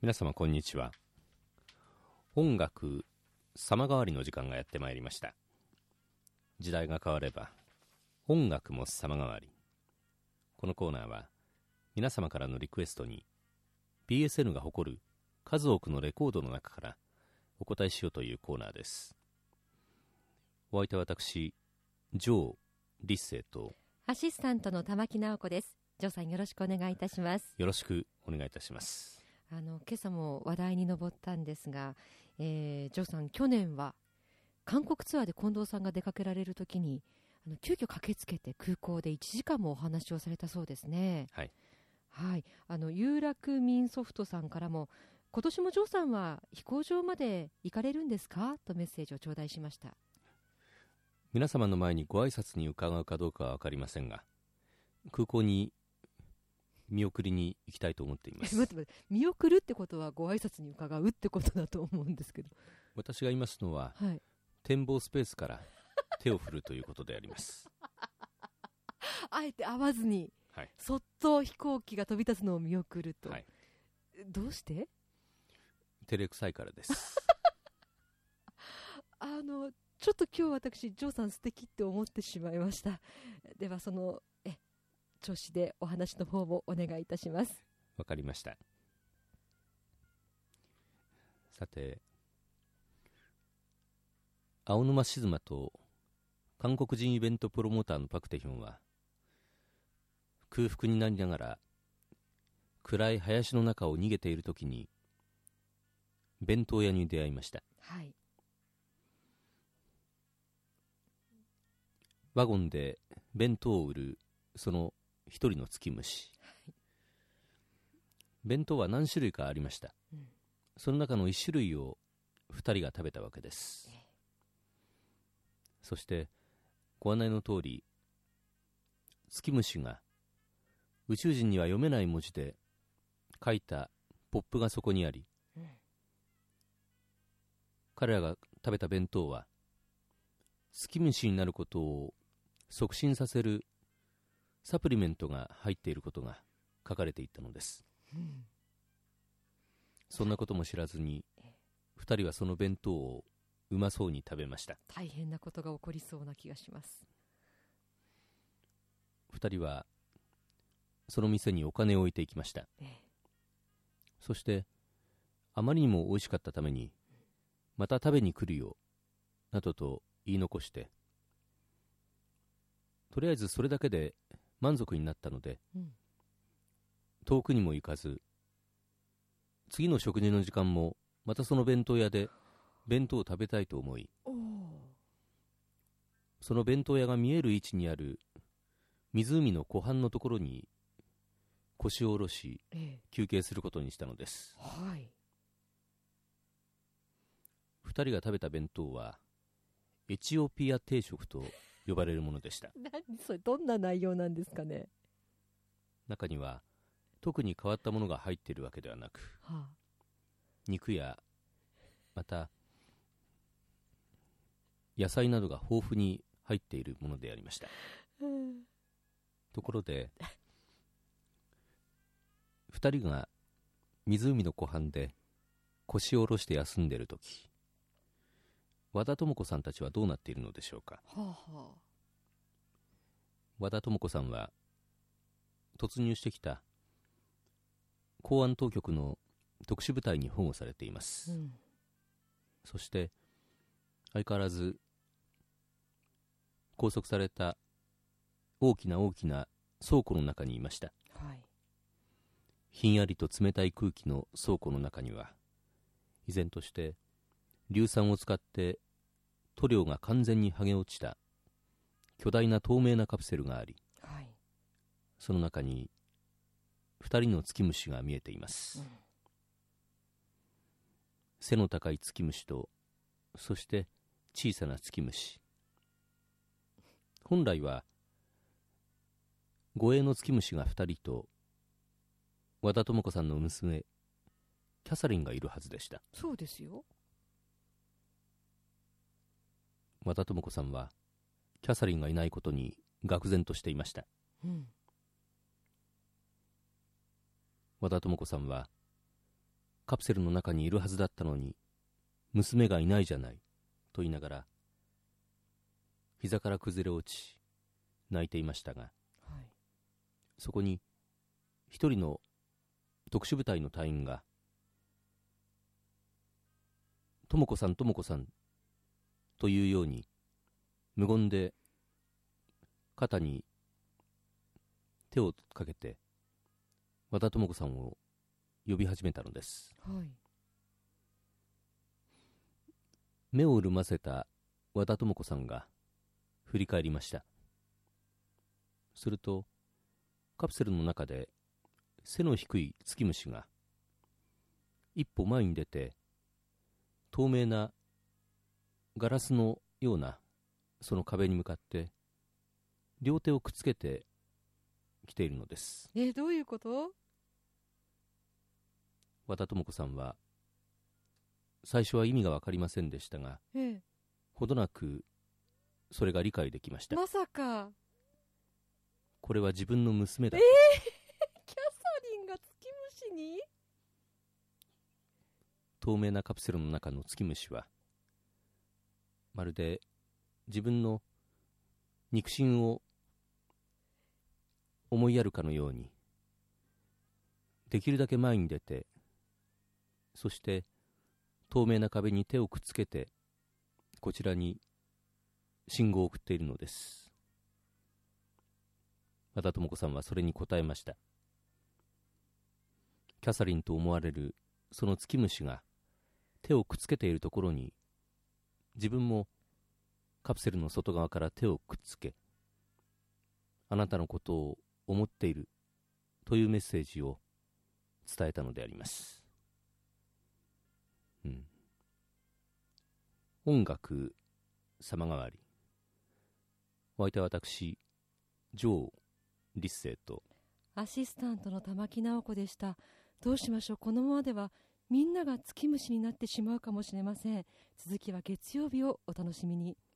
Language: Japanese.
皆様こんにちは。音楽様変わりの時間がやってまいりました。時代が変われば音楽も様変わり。このコーナーは皆様からのリクエストに BSN が誇る数多くのレコードの中からお答えしようというコーナーです。お相手は私ジョー・リッセイとアシスタントの玉木直子です。ジョーさんよろしくお願いいたします。 よろしくお願いいたします。 今朝も話題に上ったんですが、ジョーさん去年は韓国ツアーで近藤さんが出かけられるときに急遽駆けつけて空港で1時間もお話をされたそうですね。 はい、 はい、有楽民ソフトさんからも今年もジョーさんは飛行場まで行かれるんですかとメッセージを頂戴しました。 皆様の前にご挨拶に伺うかどうかは分かりませんが、空港に見送りに行きたいと思っています。 待って見送るってことはご挨拶に伺うってことだと思うんですけど、 私が言いますのは、 はい、 展望スペースから手を振るということでありますあえて会わずに、 はい、 そっと飛行機が飛び立つのを見送ると、はい、どうして照れくさいからですちょっと今日私ジョーさん素敵って思ってしまいました。ではその調子でお話の方もお願いいたします。 わかりました。さて、青沼静馬と韓国人イベントプロモーターのパクテヒョンは空腹になりながら暗い林の中を逃げているときに弁当屋に出会いました。 はい、 ワゴンで弁当を売るその一人の月虫、はい、弁当は何種類かありました、その中の一種類を二人が食べたわけです、そしてご案内の通り月虫が宇宙人には読めない文字で書いたポップがそこにあり、彼らが食べた弁当は月虫になることを促進させるサプリメントが入っていることが書かれていたのです、そんなことも知らずに二人はその弁当をうまそうに食べました。 大変なことが起こりそうな気がします。 二人はその店にお金を置いていきました、そしてあまりにも美味しかったためにまた食べに来るよなどと言い残して、とりあえずそれだけで満足になったので、遠くにも行かず次の食事の時間もまたその弁当屋で弁当を食べたいと思い、その弁当屋が見える位置にある湖の湖畔のところに腰を下ろし、休憩することにしたのです、 はい、 二人が食べた弁当はエチオピア定食と呼ばれるものでした。 何それ、どんな内容なんですかね。 中には特に変わったものが入っているわけではなく、肉やまた野菜などが豊富に入っているものでありました、ところで二人が湖の湖畔で腰を下ろして休んでいるとき、和田智子さんたちはどうなっているのでしょうか。和田智子さんは突入してきた公安当局の特殊部隊に保護されています、そして相変わらず拘束された大きな大きな倉庫の中にいました、ひんやりと冷たい空気の倉庫の中には依然として硫酸を使って塗料が完全に剥げ落ちた巨大な透明なカプセルがあり、その中に二人の月虫が見えています、背の高い月虫とそして小さな月虫。本来は護衛の月虫が二人と和田智子さんの娘キャサリンがいるはずでした。 そうですよ。 和田智子さんはキャサリンがいないことに愕然としていました、和田智子さんはカプセルの中にいるはずだったのに娘がいないじゃないと言いながら膝から崩れ落ち泣いていましたが、 はい、 そこに一人の特殊部隊の隊員が智子さん智子さんというように無言で肩に手をかけて和田智子さんを呼び始めたのです。 はい、 目を潤ませた和田智子さんが振り返りました。するとカプセルの中で背の低い月虫が一歩前に出て透明なガラスのようなその壁に向かって両手をくっつけてきているのです。 どういうこと？ 和田智子さんは最初は意味が分かりませんでしたが、ほどなくそれが理解できました。 まさかこれは自分の娘だ。 キャサリンが月虫に？ 透明なカプセルの中の月虫はまるで自分の肉親を思いやるかのようにできるだけ前に出て、そして透明な壁に手をくっつけてこちらに信号を送っているのです。和田智子さんはそれに答えました。キャサリンと思われるその月虫が手をくっつけているところに自分もカプセルの外側から手をくっつけ、あなたのことを思っているというメッセージを伝えたのであります。音楽様変わり。お相手は私ジョー・リッセイとアシスタントの玉木直子でした。どうしましょう。このままではみんなが月虫になってしまうかもしれません。続きは月曜日をお楽しみに。